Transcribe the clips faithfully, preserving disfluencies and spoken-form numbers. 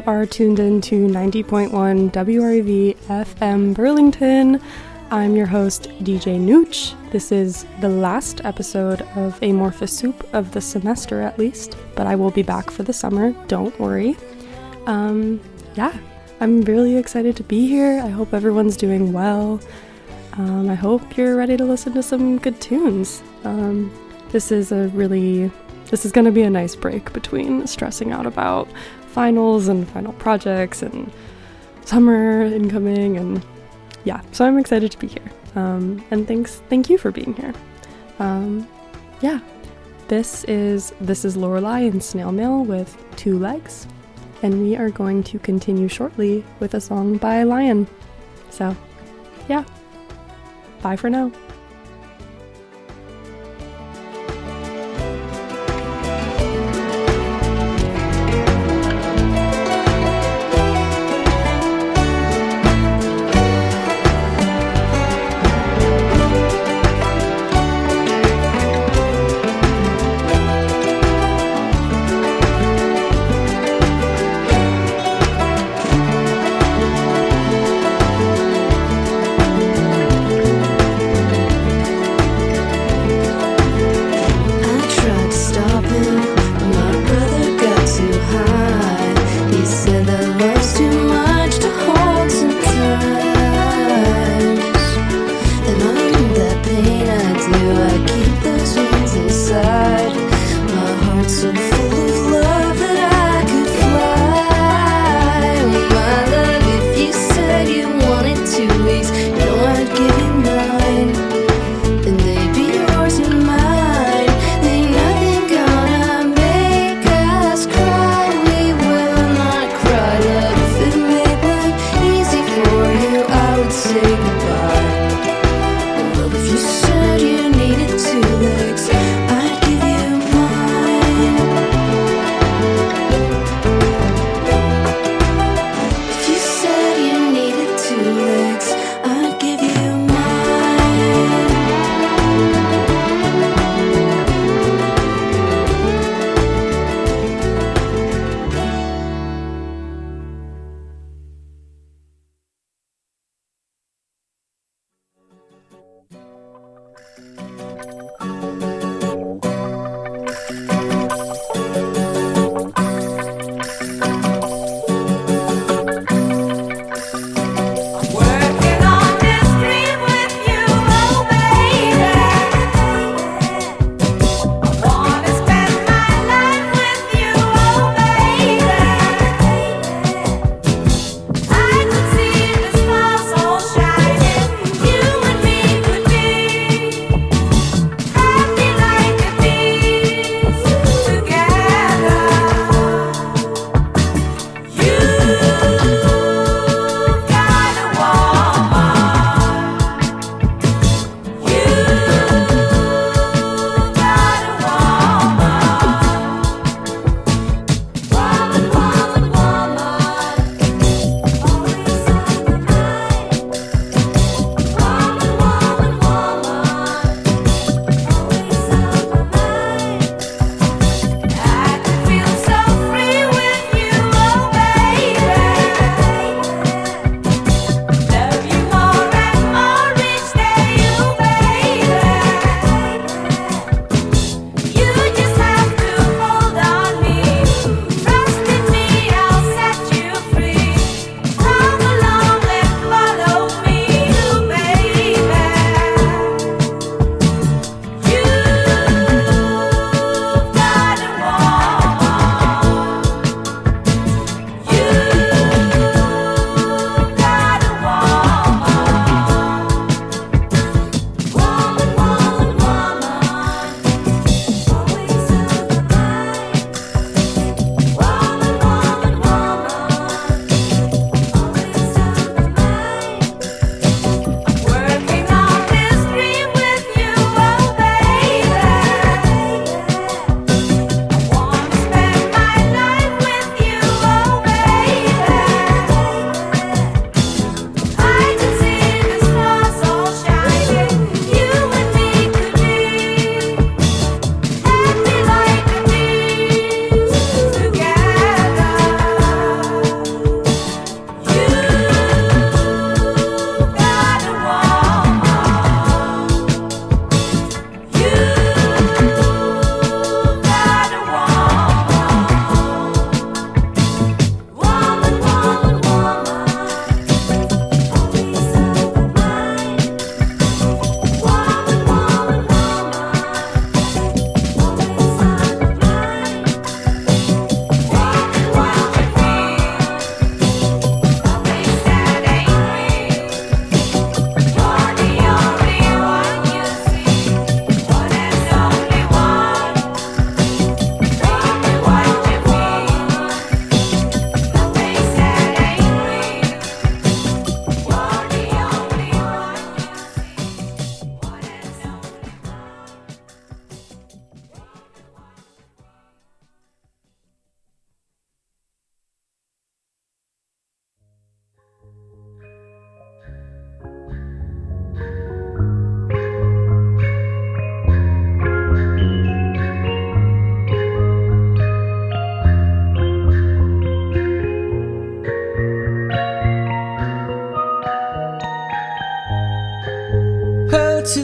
You are tuned in to ninety point one W R E V F M Burlington. I'm your host, D J Nooch. This is the last episode of Amorphous Soup of the semester, at least, but I will be back for the summer, don't worry. Um, yeah, I'm really excited to be here. I hope everyone's doing well. Um, I hope you're ready to listen to some good tunes. Um, this is a really, this is going to be a nice break between stressing out about finals and final projects and summer incoming, and yeah, so I'm excited to be here. Um, and thanks, thank you for being here. Um, yeah, this is this is Lorelei and Snail Mail with Two Legs, and we are going to continue shortly with a song by Lion. So, yeah, bye for now.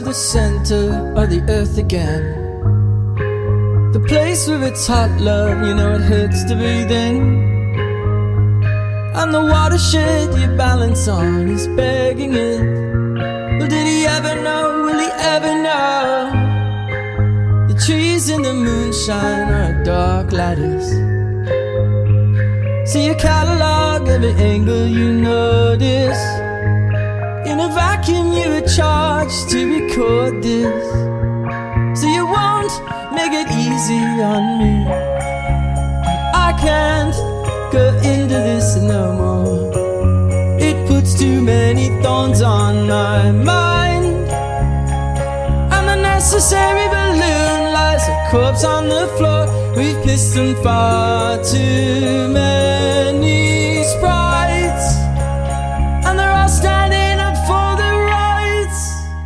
the center of the earth again. The place with its hot love, you know it hurts to breathe in. And the watershed you balance on is begging it. Well, did he ever know, will he ever know? The trees in the moonshine are a dark lattice. See a catalog, every angle you notice. In a vacuum you were charged to record this. So you won't make it easy on me. I can't go into this no more. It puts too many thorns on my mind. And the necessary balloon lies a corpse on the floor. We've pissed on far too many sprites, and they're all standing up for their rights.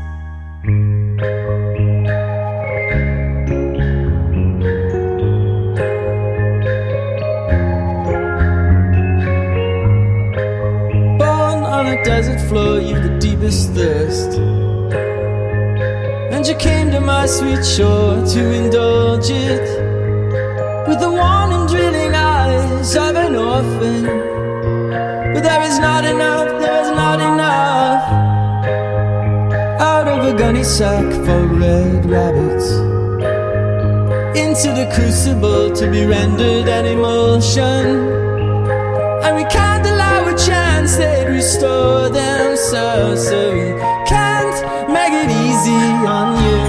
Desert floor, you've the deepest thirst, and you came to my sweet shore to indulge it with the warning, drilling eyes of an orphan. But there is not enough, there is not enough out of a gunny sack for red rabbits into the crucible to be rendered an emulsion. And we can't allow a chance they'd restore themselves, so we can't make it easy on you.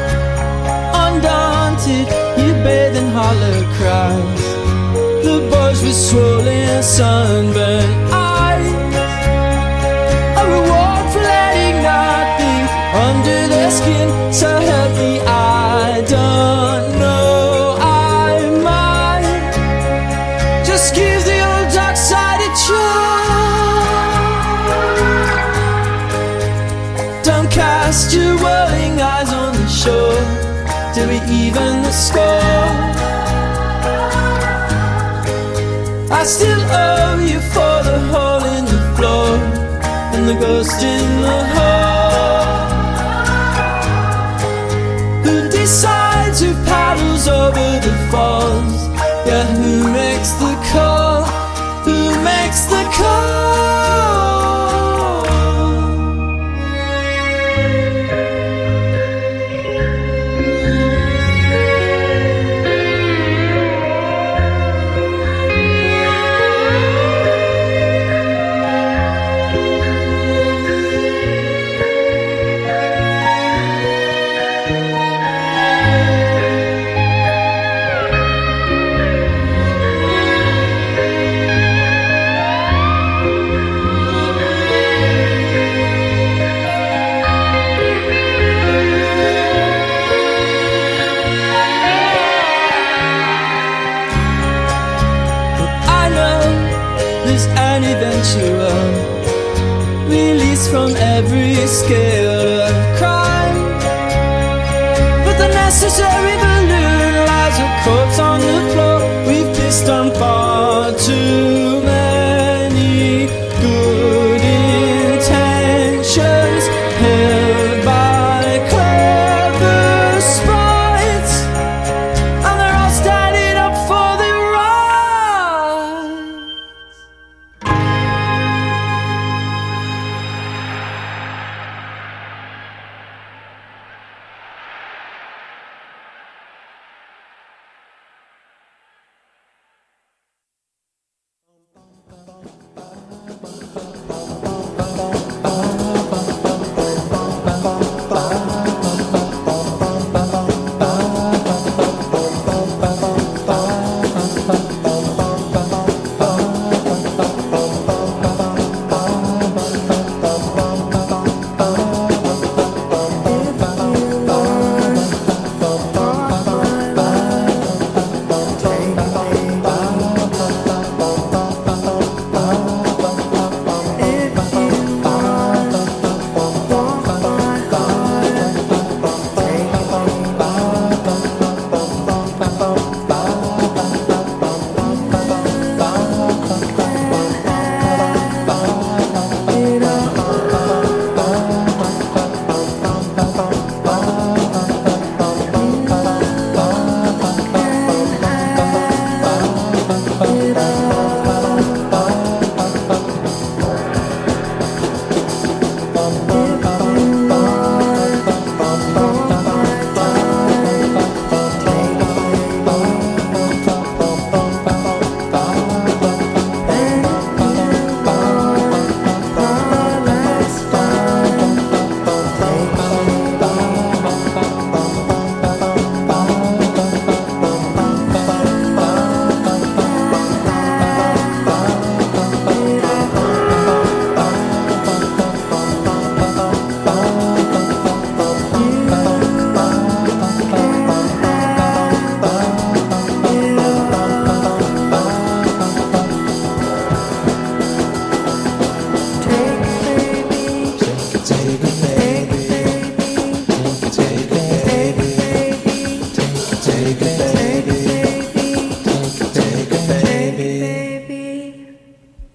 Undaunted, you bathe in hollow cries, the boys with swollen sunburned eyes, a reward for letting nothing under their skin. So help me, I don't know, I might just give the old dark side a try. Don't cast your whirling eyes on the shore till we even the score. I still owe you for the hole in the floor and the ghost in the hole. Who decides who paddles over the falls? Yeah, who makes the call? Who makes the call? Release from every scale of crime, but the necessary balloon lies a corpse on the floor. We've pissed on far too many good intentions, held by clever sprites, and they're all standing up for their rights.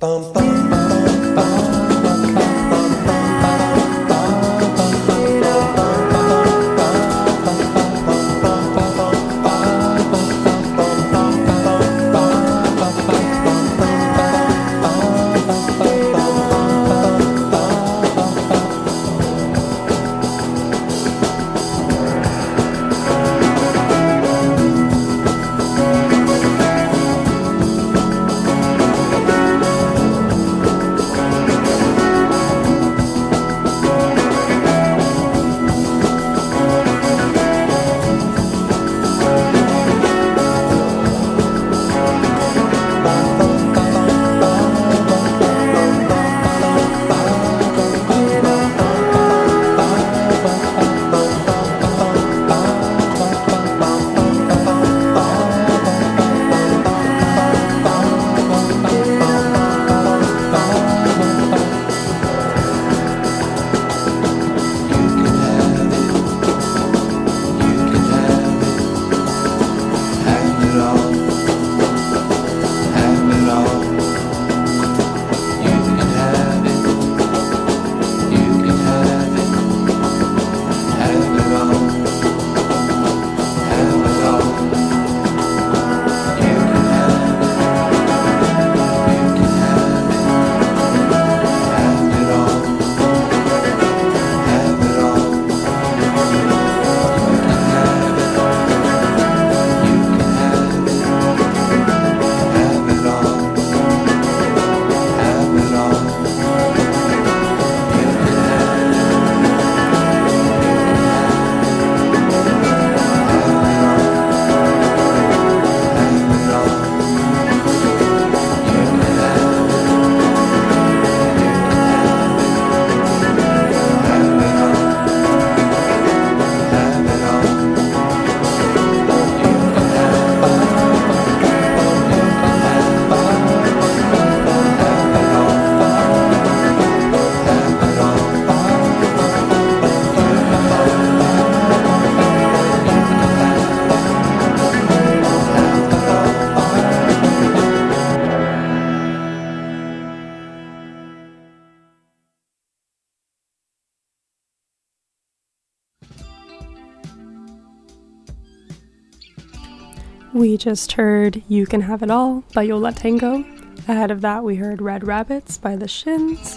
We just heard You Can Have It All by Yo La Tengo. Ahead of that, we heard Red Rabbits by The Shins.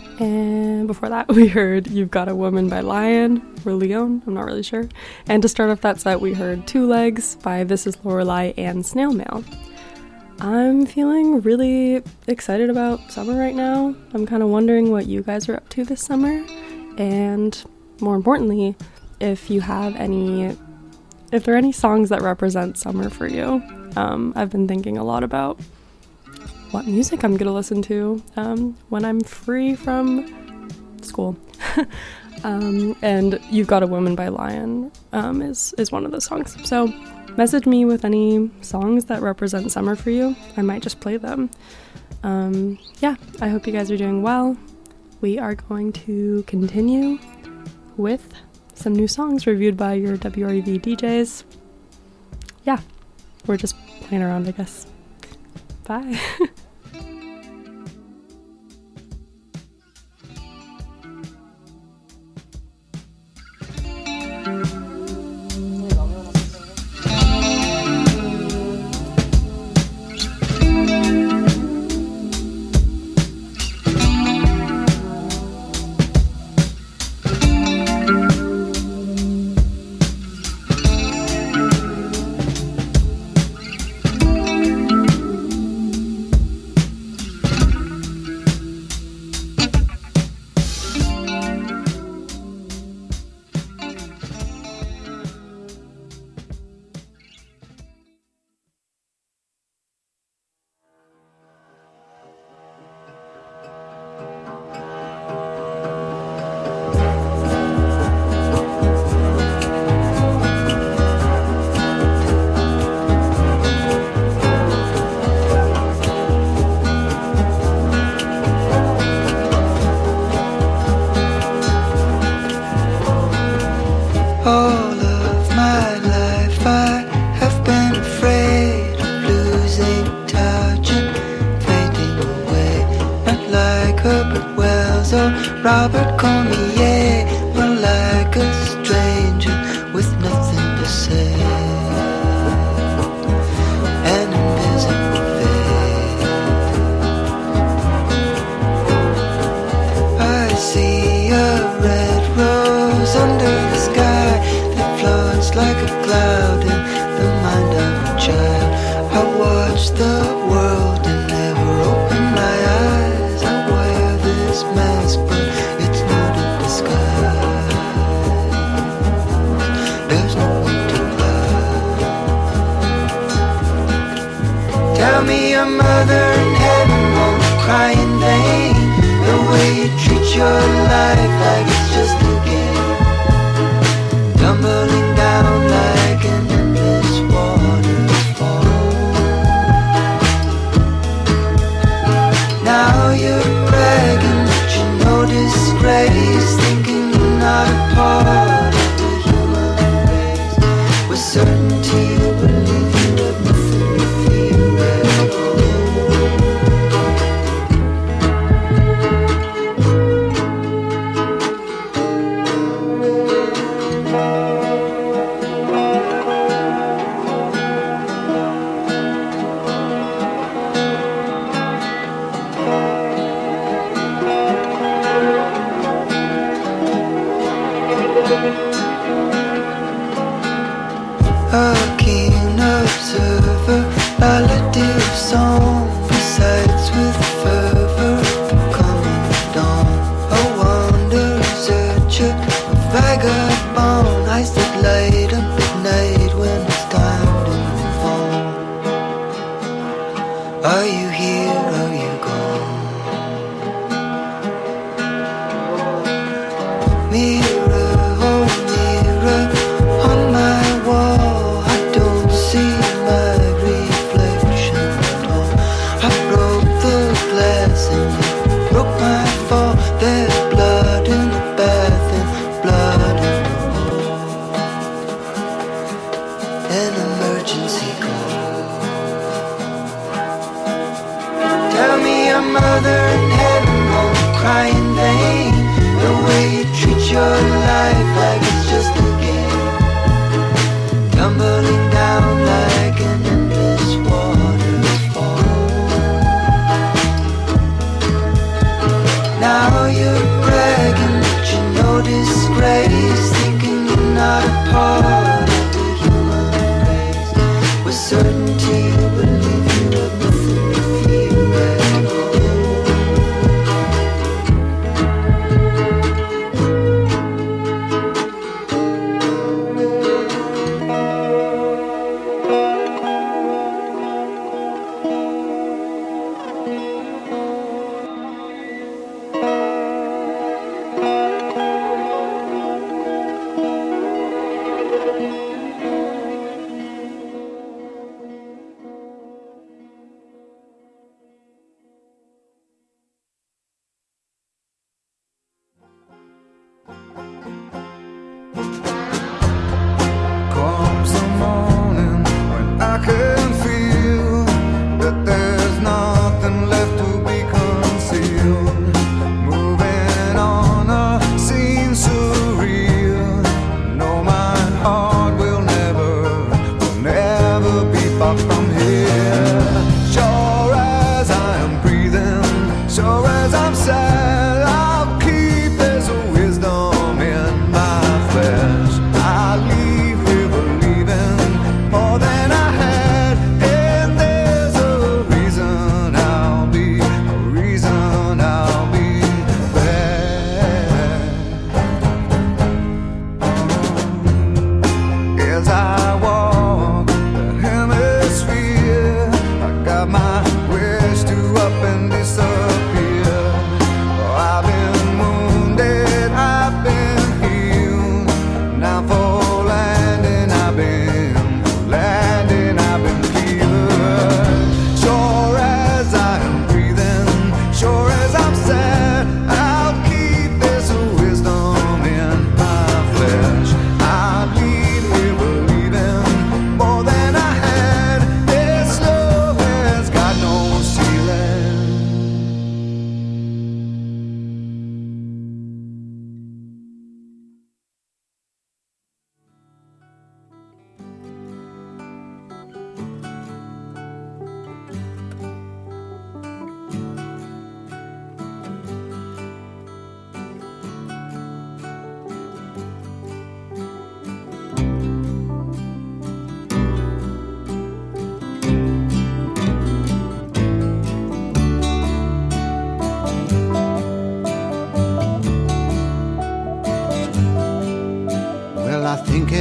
And before that, we heard You've Got a Woman by Lion, or Leon, I'm not really sure. And to start off that set, we heard Two Legs by This Is Lorelei and Snail Mail. I'm feeling really excited about summer right now. I'm kind of wondering what you guys are up to this summer. And more importantly, if you have any... If there are any songs that represent summer for you. um, I've been thinking a lot about what music I'm going to listen to um, when I'm free from school. um, and You've Got a Woman by Lion um, is, is one of those songs. So message me with any songs that represent summer for you. I might just play them. Um, yeah, I hope you guys are doing well. We are going to continue with some new songs reviewed by your W R E V D Js. Yeah, we're just playing around, I guess. Bye. Herbert Wells or Robert Cormier, we're like a stranger with nothing to say. An invisible veil. I see a red rose under the sky that floats like a cloud in the mind of a child. I watch the world and never open my eyes. I wear this mask, but it's not a disguise. There's no way to hide. Tell me your mother in heaven won't cry in vain. The way you treat your life like it's just a game, tumbling down like an endless waterfall. Now you're bragging that you know disgrace, thinking you're not a part of the human race. With certainty you believe you have nothing to fear at all. A keen observer, relative song recites with fervor the coming dawn. A wanderer, searcher, a vagabond, eyes that light up at night when it's time to move on. Are you here? Are you gone? Mirror, oh mirror, on my wall, I don't see my reflection at all. I broke the glass and it broke my fall. There's blood in the bath and blood in the hall. An emergency call. Tell me your mother in heaven won't cry in vain. The way you treat your life like it's just a game, tumbling down like an endless waterfall. Now you're bragging that you know disgrace, thinking you're not a part of the human race. With certainty you believe you have nothing to fear at all.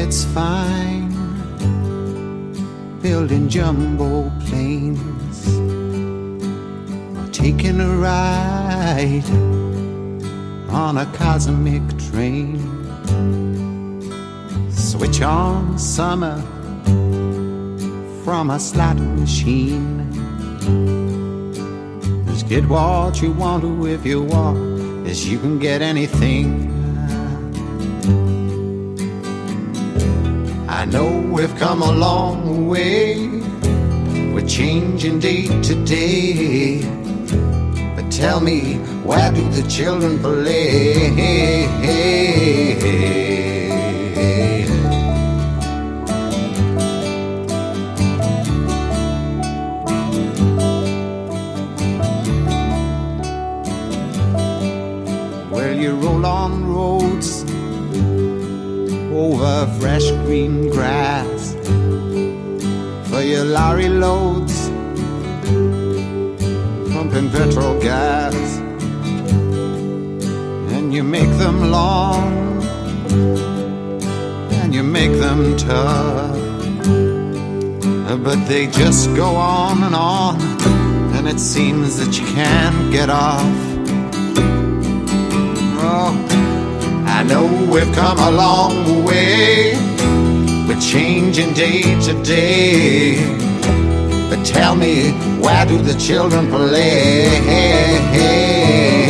it's fine, building jumbo planes, or taking a ride on a cosmic train. Switch on summer from a slot machine. Just get what you want to if you want, as you can get anything. I know we've come a long way, we're changing day to day, but tell me, where do the children play? Well, you roll on roads over fresh green grass for your lorry loads, pumping petrol gas, and you make them long and you make them tough, but they just go on and on, and it seems that you can't get off. Oh, I know we've come a long way, we're changing day to day, but tell me, where do the children play?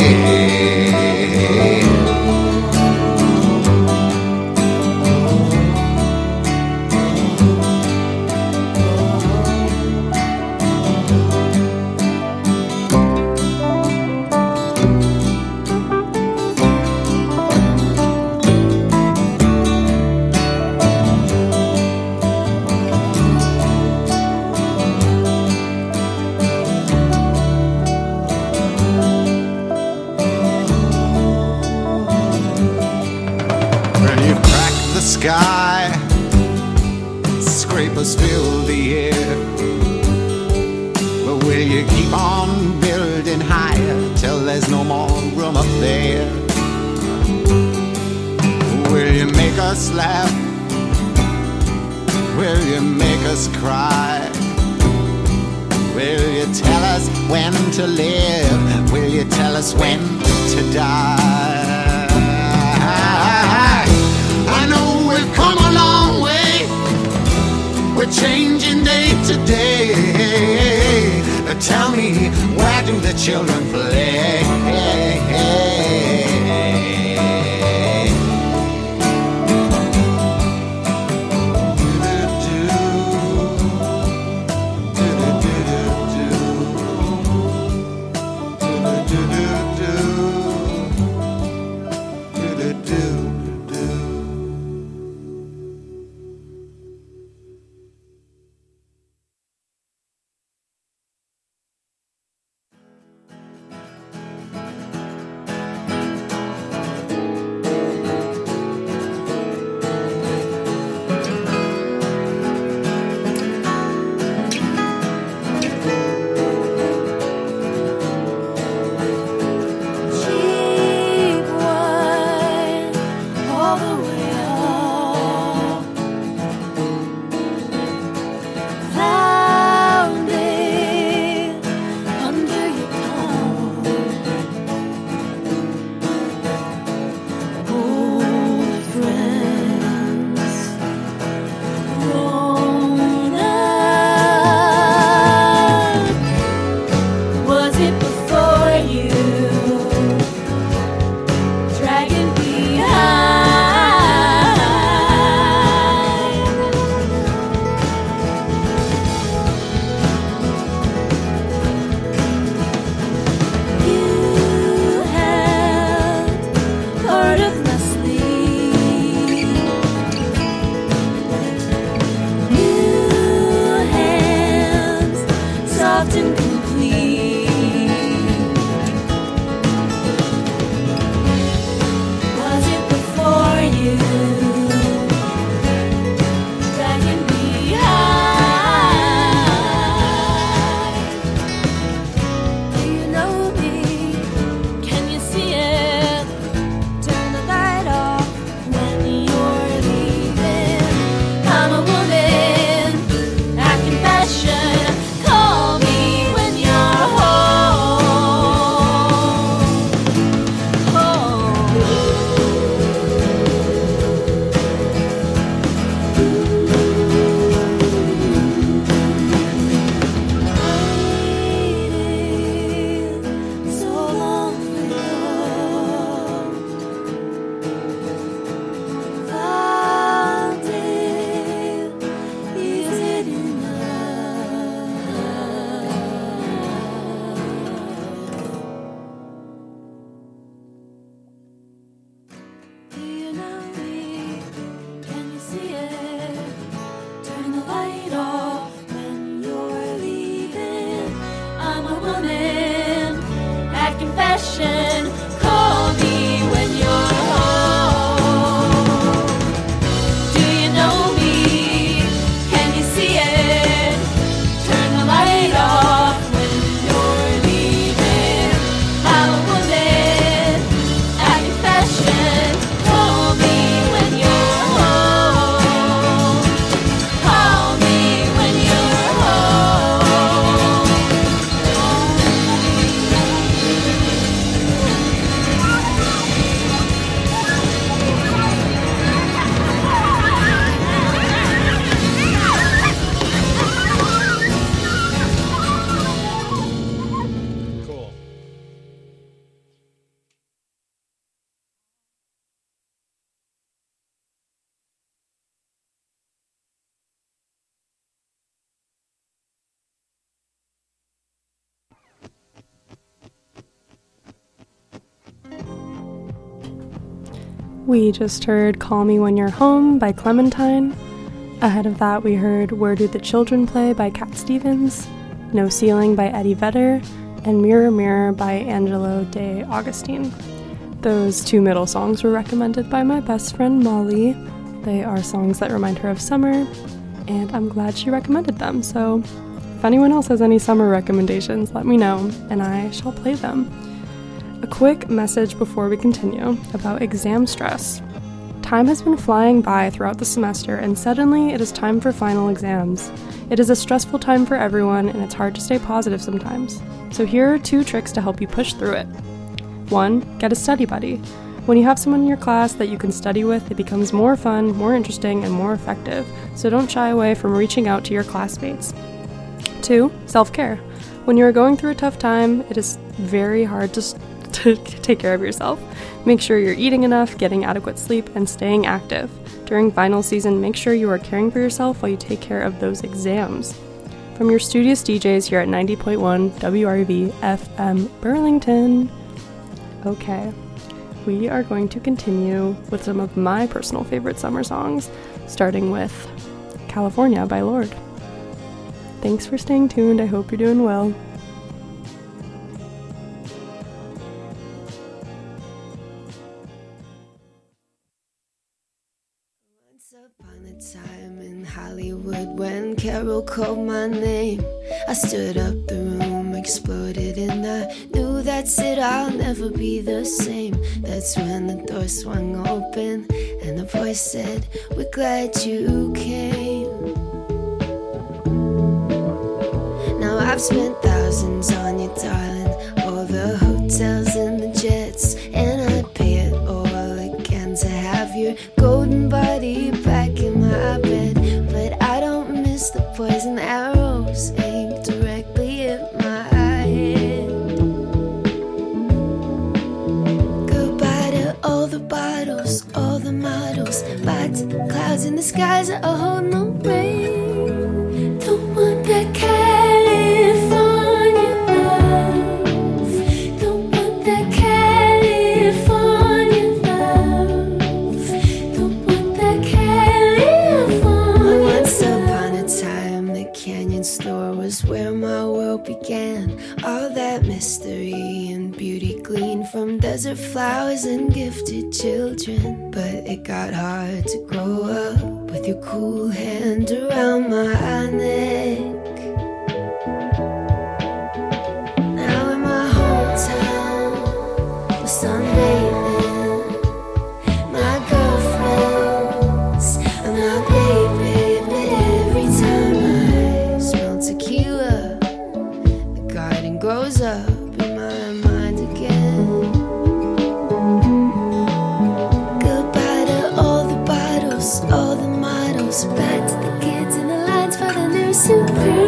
Sky, scrapers fill the air, but will you keep on building higher till there's no more room up there? Will you make us laugh? Will you make us cry? Will you tell us when to live? Will you tell us when to die? I know we've come a long way, we're changing day to day, but tell me, where do the children play? fashion. Call me when you're home. Do you know me? Can you see it? Turn the light off when you're leaving. I'm a woman, act in fashion. Call me when you're home. Call me when you're home. Cool. We just heard Call Me When You're Home by Clementine. Ahead of that, we heard Where Do the Children Play by Cat Stevens, No Ceiling by Eddie Vedder, and Mirror Mirror by Angelo De Augustine. Those two middle songs were recommended by my best friend Molly. They are songs that remind her of summer, and I'm glad she recommended them. So if anyone else has any summer recommendations, let me know, and I shall play them. A quick message before we continue about exam stress. Time has been flying by throughout the semester, and suddenly it is time for final exams. It is a stressful time for everyone, and it's hard to stay positive sometimes. So here are two tricks to help you push through it. One, get a study buddy. When you have someone in your class that you can study with, it becomes more fun, more interesting, and more effective, so don't shy away from reaching out to your classmates. Two, self-care. When you are going through a tough time, it is very hard to, to take care of yourself. Make sure you're eating enough, getting adequate sleep, and staying active. During final season, make sure you are caring for yourself while you take care of those exams. From your studious D Js here at ninety point one W R V F M Burlington. Okay, we are going to continue with some of my personal favorite summer songs, starting with California by Lorde. Thanks for staying tuned. I hope you're doing well. Once upon a time in Hollywood, when Carol called my name, I stood up, the room exploded, and I knew that's it, I'll never be the same. That's when the door swung open and the voice said, we're glad you came. Now I've spent thousands on you, darling, all the hotels and the jets, and I'd pay it all again to have your golden body back in my bed. But I don't miss the poison arrows aimed directly at my head. Goodbye to all the bottles, all the models, bye to the clouds in the skies that will hold no rain. Don't want that California love. Don't want that California love. Don't want that California. Once upon a time, the Canyon store was where my world began. All that mystery and beauty gleaned from desert flowers and gifted children. But it got hard to grow up with your cool hand around my neck. Now in my hometown, we're sunbathing. My girlfriends and my baby, but every time I smell tequila, the garden grows up in my mind again. Goodbye to all the bottles, all the models, back to the kids in the lines for the new Supreme.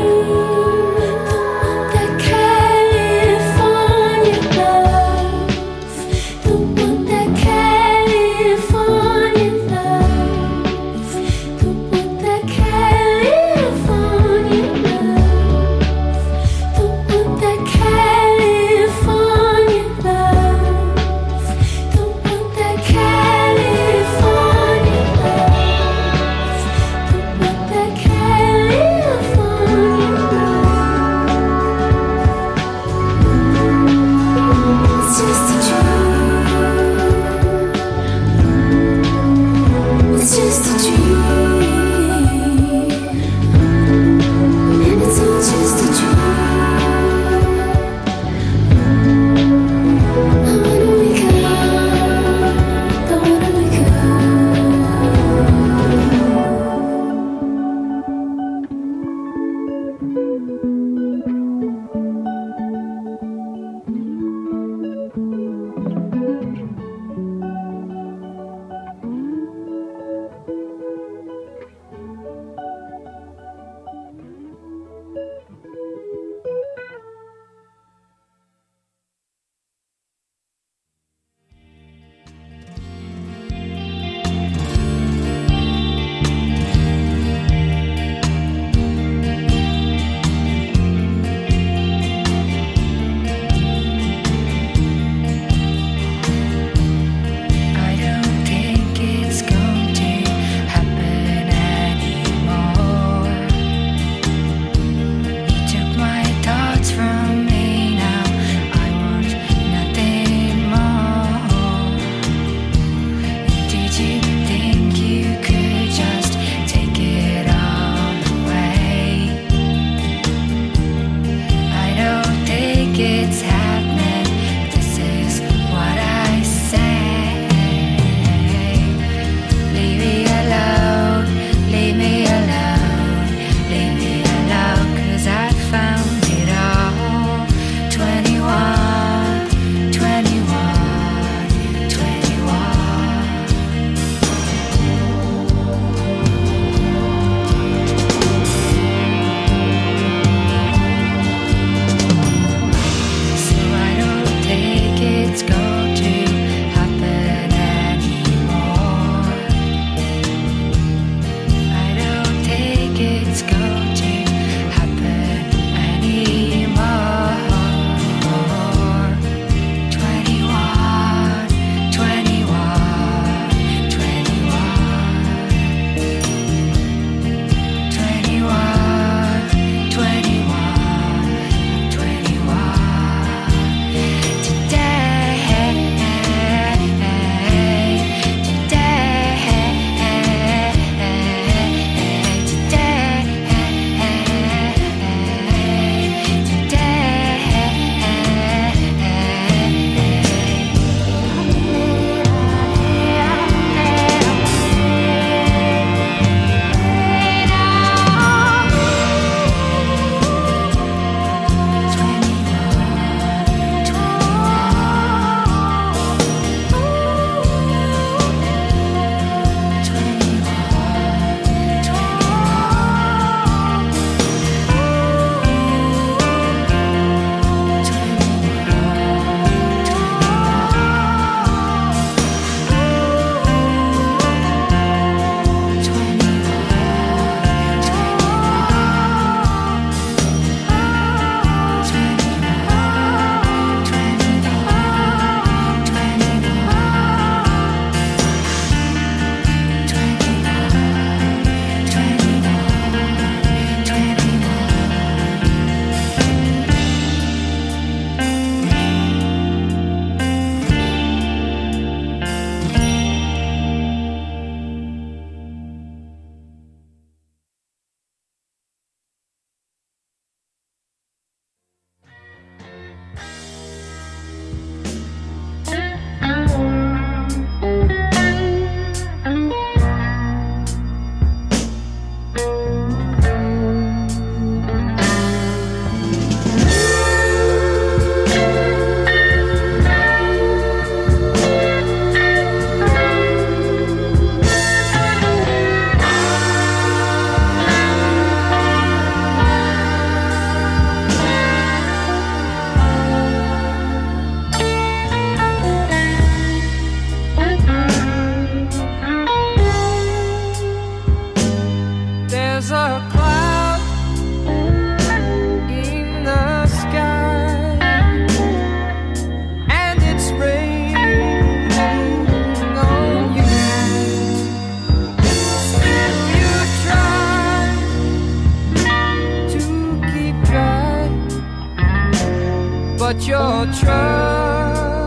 but you're trying.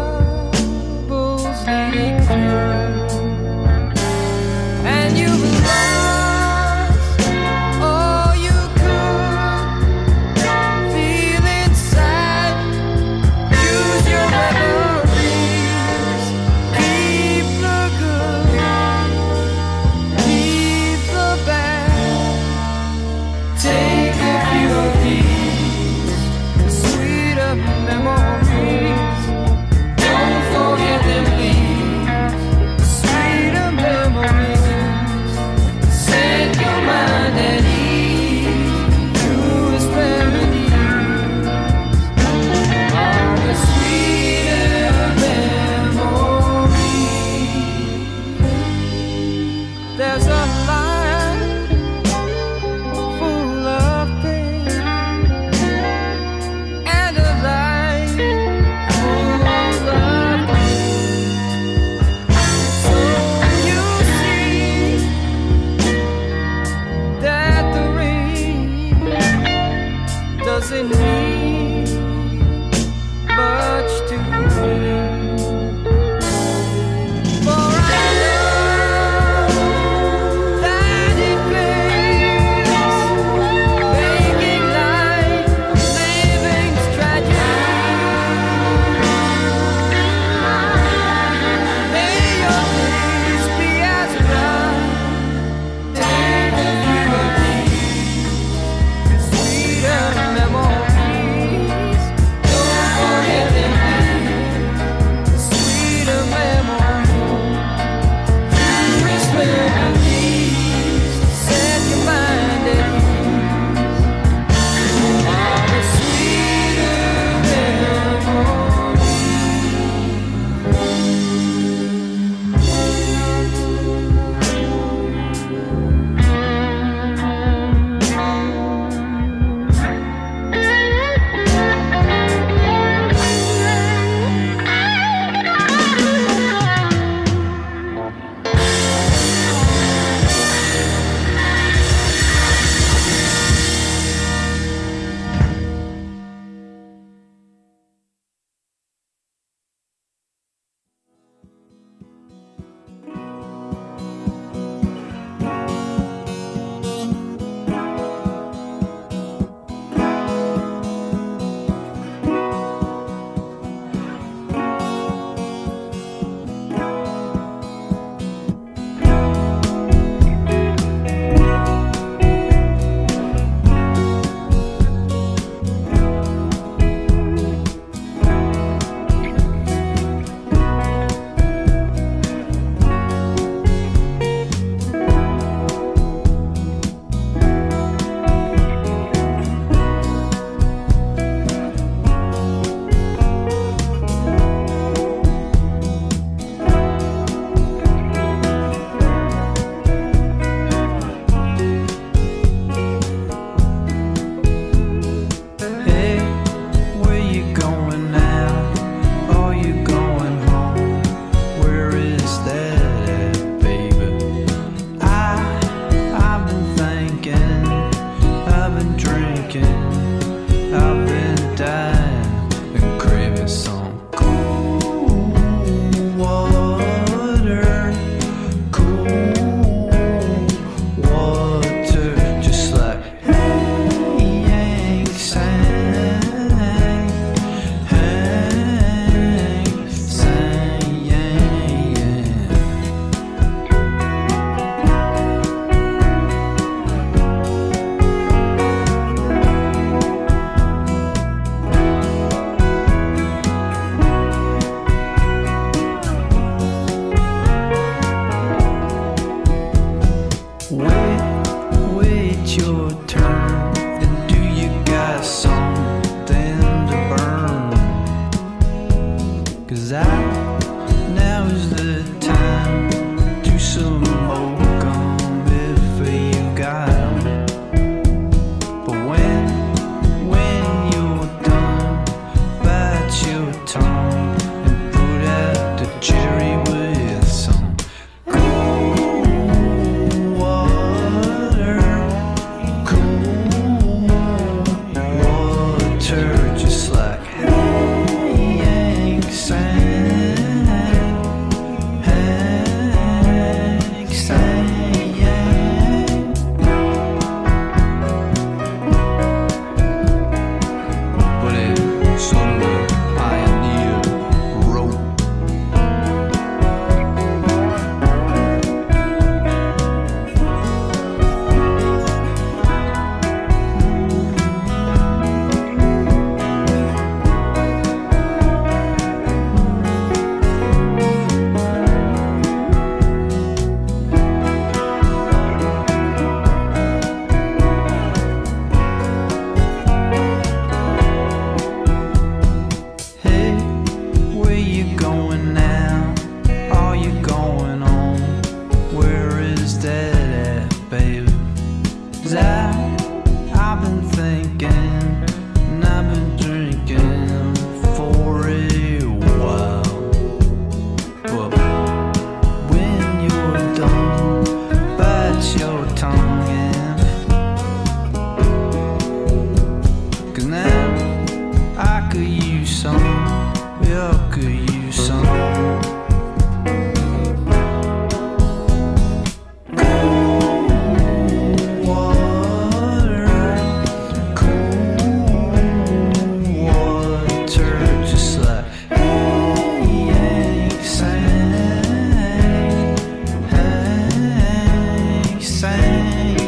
'cause I, now is the time to some more gum if you got 'em. But when, when you're done, bite your tongue and put out the jittery with some cool water, cool water, just like Hank sang, Hank sang. But it's sort of a pioneer rope. Hey, where you going now? Are you going home? Where is Dad at, baby? 'Cause I, I've been thinking, and I've been drinking for a while. But when you're done, bite your tongue and 'cause now I could use some, yeah, I could use some cool water, cool water, just like Hank sang, Hank sang.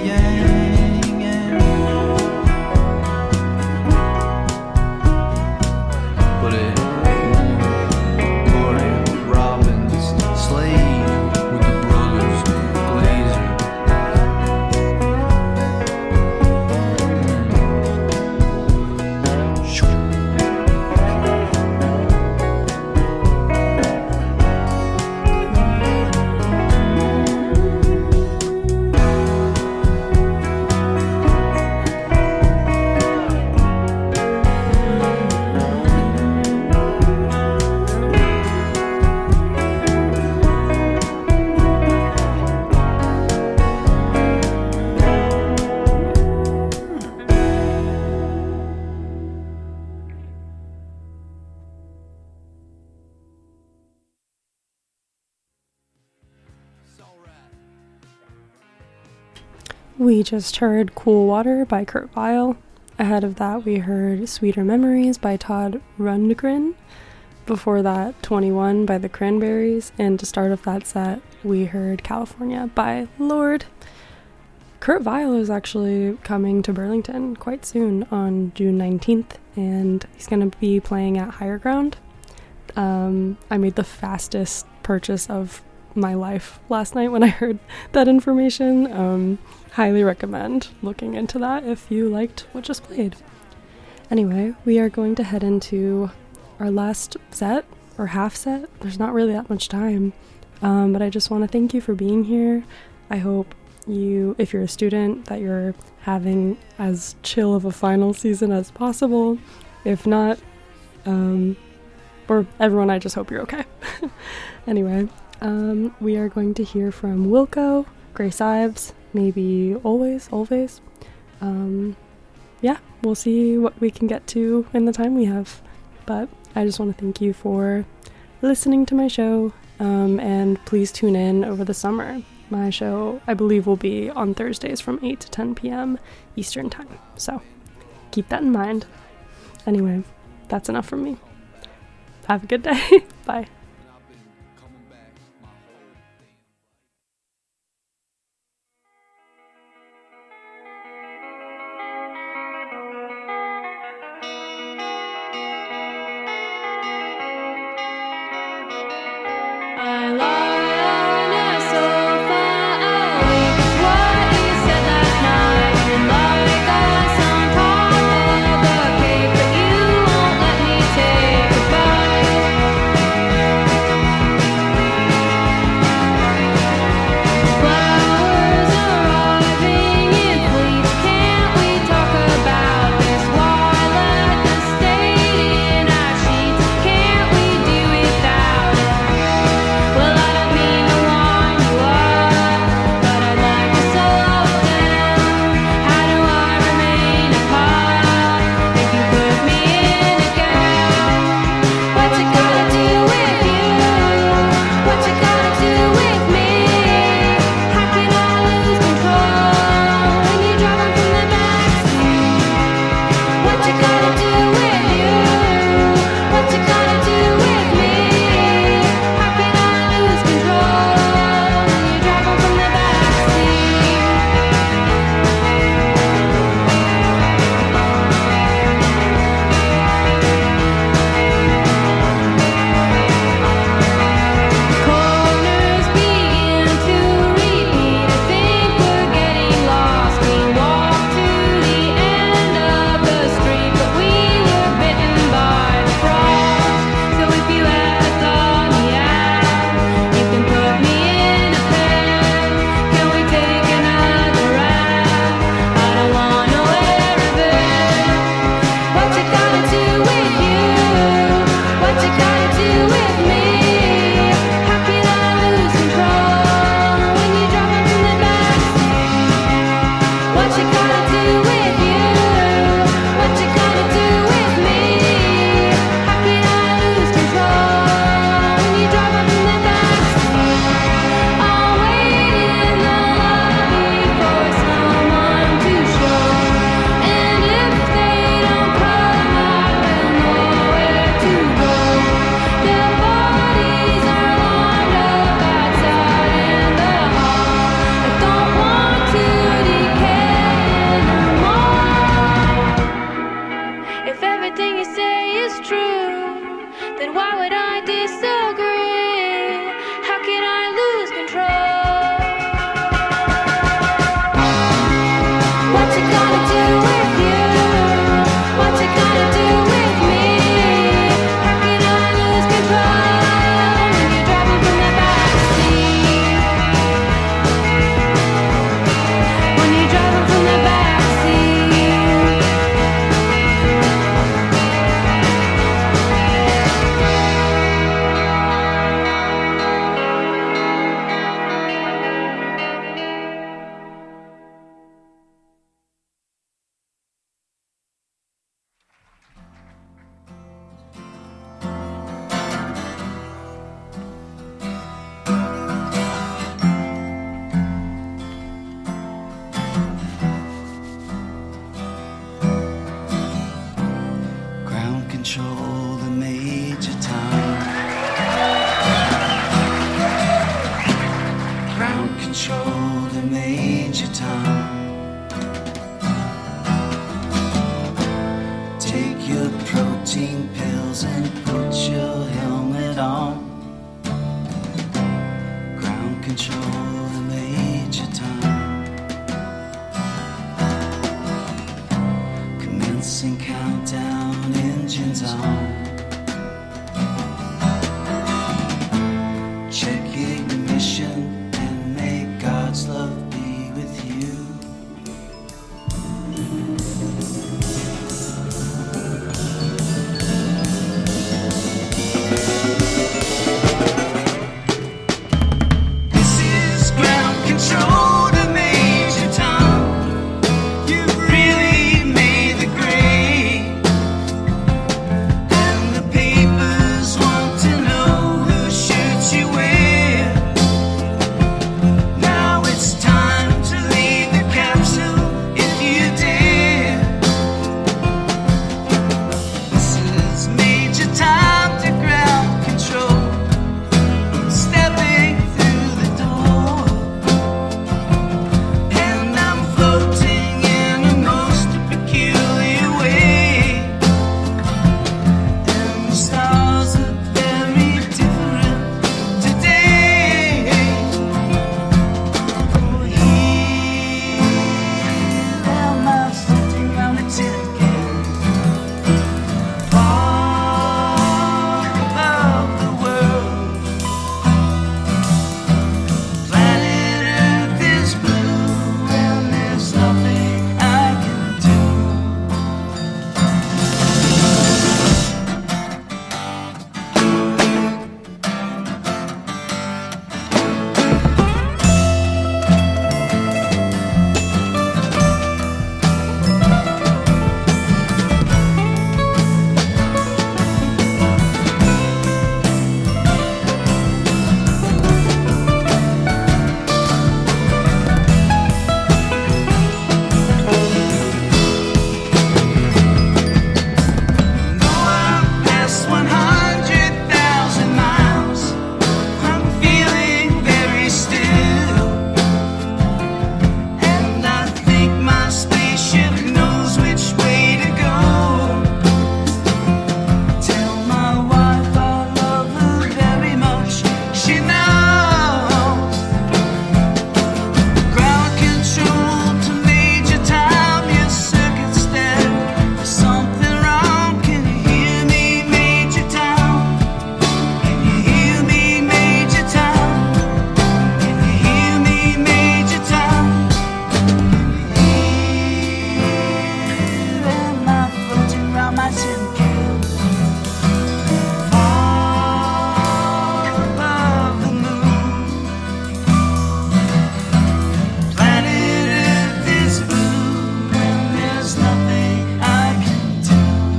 But it won't Gordy Robbins slave with the brothers Glazer. We just heard Cool Water by Kurt Vile. Ahead of that, we heard Sweeter Memories by Todd Rundgren. Before that, twenty-one by the Cranberries. And to start off that set, we heard California by Lorde. Kurt Vile is actually coming to Burlington quite soon on June nineteenth, and he's going to be playing at Higher Ground. Um, I made the fastest purchase of my life last night when I heard that information. Um, highly recommend looking into that if you liked what just played. Anyway, we are going to head into our last set, or half set. There's not really that much time, um, but I just want to thank you for being here. I hope you, if you're a student, that you're having as chill of a final season as possible. If not, um, or everyone, I just hope you're okay. Anyway, um, we are going to hear from Wilco, Grace Ives, maybe Always, Always. Um, yeah, we'll see what we can get to in the time we have. But I just want to thank you for listening to my show, um, and please tune in over the summer. My show, I believe, will be on Thursdays from eight to ten p.m. Eastern Time. So keep that in mind. Anyway, that's enough from me. Have a good day. Bye. Like us on top of the cake, but you won't let me take a bite. dawn. Ground control to Major Tom. Commencing countdown, engines on. Check ignition and may God's love be with you. This is ground control to Major Tom. You really made the grade, and the papers want to know who shirts you wear. Now it's time to leave the capsule if you dare. This is Major Tom to ground control. Stepping through the door, and I'm floating in a most peculiar way. And the stars are very different today. Oh, here am I floating round a tin can, far above the world. Planet Earth is blue, and there's nothing I can do. Going past one hundred thousand miles, I'm feeling very still, and I think my spaceship knows which way to go. Tell my wife I love her very much, she knows. Ground control to Major Tom, your circuit's dead. There's something wrong. Can you hear me, Major Tom? Can you hear me, Major Tom? Can you hear me, Major Tom? Here am I floating round my tin can, far above the moon. Planet Earth is blue, and there's nothing I can do.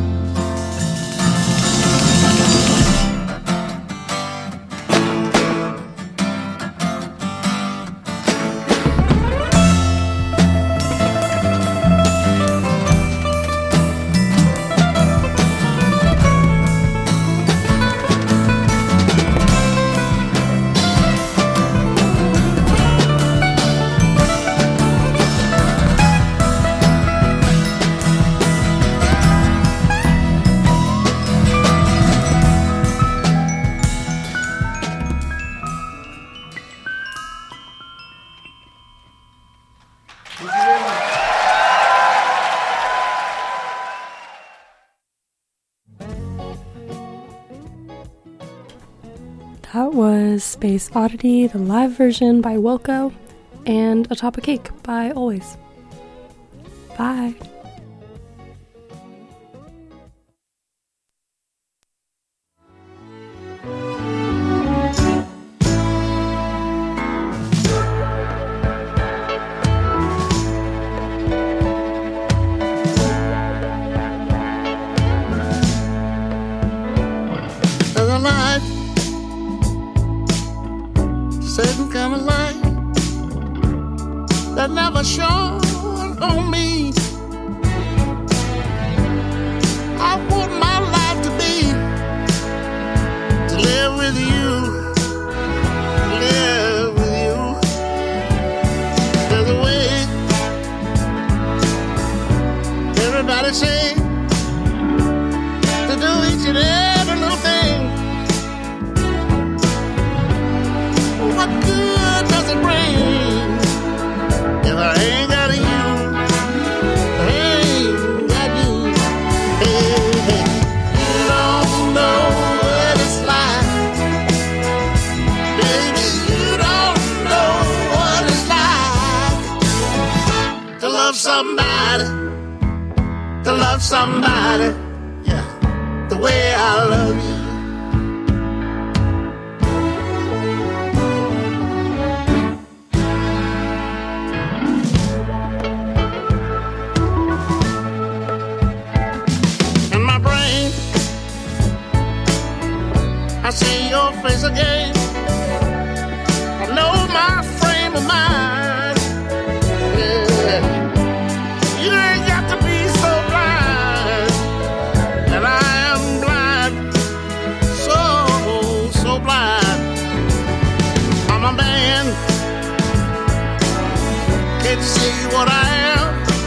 That was Space Oddity, the live version by Wilco, and Atop a Cake by Always. Bye. There's a light, certain kind of light that never shone on me. I want my life to be to live with you, live with you. There's a way. Everybody say to do each and every little thing somebody, yeah, the way I love you. In my brain, I see your face again. I know my frame of mind. Yeah. You ain't got to be so blind, and I am blind, so, so blind. I'm a man, can't you see what I am?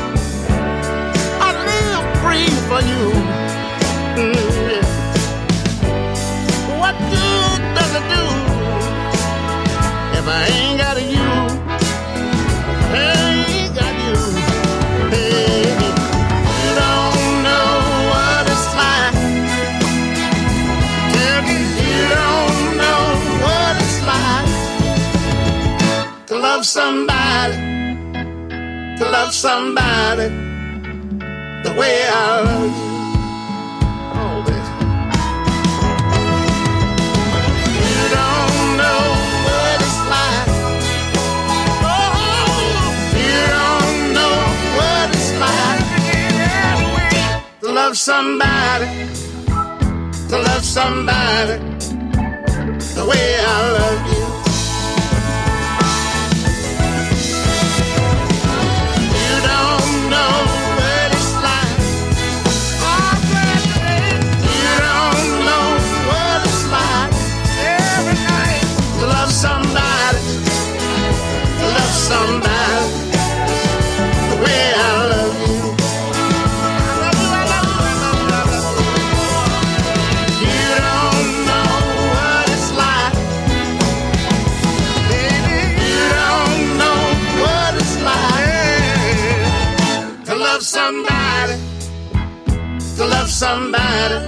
I live, breathe for you. Mm, yeah. What good does it do if I ain't got you? I ain't got you. Hey, you don't know what it's like. Tell me, you don't know what it's like to love somebody, to love somebody the way I love you. Oh, baby. You don't know what it's like. Oh, you don't know what it's like to love somebody, to love somebody the way I love you. You don't know what it's like. Oh, baby, you don't know what it's like every night to love somebody, to love somebody the way I love you. I love you, I love you, I love you, I love you. You don't know what it's like. Baby, you don't know what it's like to love somebody, to love somebody